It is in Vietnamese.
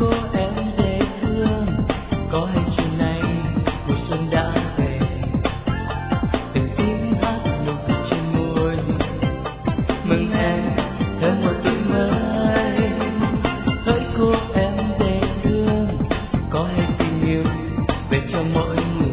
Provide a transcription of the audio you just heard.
cô em dễ thương, có hay chiều nay mùa xuân đã về, từng tiếng hát nụ cười trên môi, mừng em thêm một tuổi mới. Hỡi cô em dễ thương, có hay tình yêu về cho mỗi người.